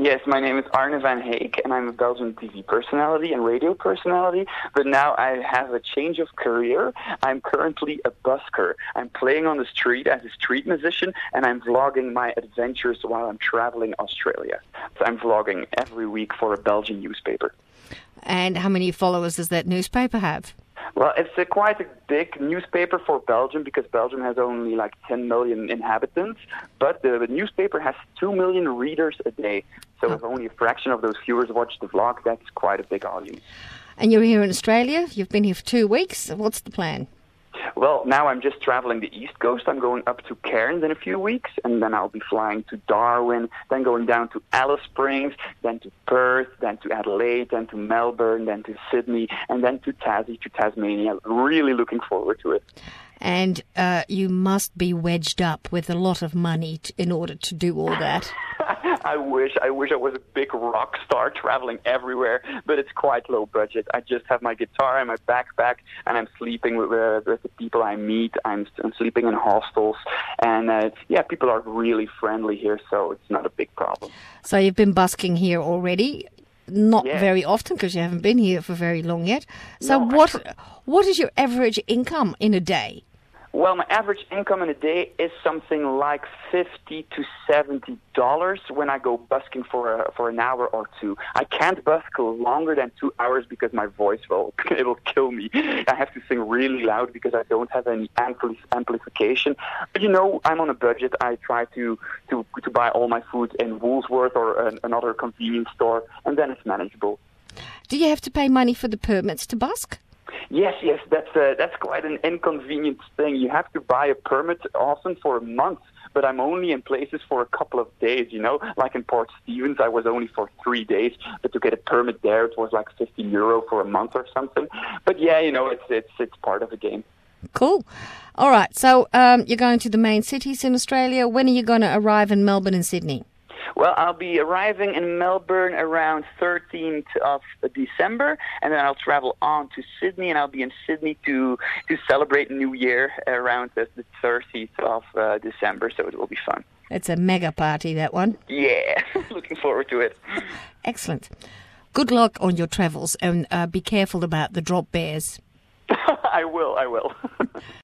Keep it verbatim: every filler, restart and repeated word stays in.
Yes, my name is Arne van Heek, and I'm a Belgian T V personality and radio personality, but now I have a change of career. I'm currently a busker. I'm playing on the street as a street musician, and I'm vlogging my adventures while I'm traveling Australia. So I'm vlogging every week for a Belgian newspaper. And how many followers does that newspaper have? Well, it's a quite a big newspaper for Belgium because Belgium has only like ten million inhabitants, but the, the newspaper has two million readers a day. So oh. if only a fraction of those viewers watch the vlog, that's quite a big audience. And you're here in Australia. You've been here for two weeks. What's the plan? Well, now I'm just traveling the East Coast. I'm going up to Cairns in a few weeks, and then I'll be flying to Darwin, then going down to Alice Springs, then to Perth, then to Adelaide, then to Melbourne, then to Sydney, and then to Tassie, to Tasmania. Really looking forward to it. And uh, you must be wedged up with a lot of money t- in order to do all that. I wish, I wish I was a big rock star traveling everywhere, but it's quite low budget. I just have my guitar and my backpack, and I'm sleeping with, uh, with the people I meet. I'm, I'm sleeping in hostels, and uh, yeah, people are really friendly here, so it's not a big problem. So you've been busking here already, not yeah. very often because you haven't been here for very long yet. So no, what what is your average income in a day? Well, my average income in a day is something like fifty to seventy dollars when I go busking for a, for an hour or two. I can't busk longer than two hours because my voice will it will kill me. I have to sing really loud because I don't have any ampli- amplification. But you know, I'm on a budget. I try to to to buy all my food in Woolworths or an, another convenience store, and then it's manageable. Do you have to pay money for the permits to busk? Yes, yes, that's uh, that's quite an inconvenient thing. You have to buy a permit often for a month, but I'm only in places for a couple of days, you know. Like in Port Stevens, I was only for three days, but to get a permit there, it was like fifty euro for a month or something. But yeah, you know, it's it's it's part of the game. Cool. All right, so um, you're going to the main cities in Australia. When are you going to arrive in Melbourne and Sydney? Well, I'll be arriving in Melbourne around thirteenth of December, and then I'll travel on to Sydney, and I'll be in Sydney to to celebrate New Year around the, the thirtieth of uh, December, so it will be fun. It's a mega party, that one. Yeah, looking forward to it. Excellent. Good luck on your travels, and uh, be careful about the drop bears. I will, I will.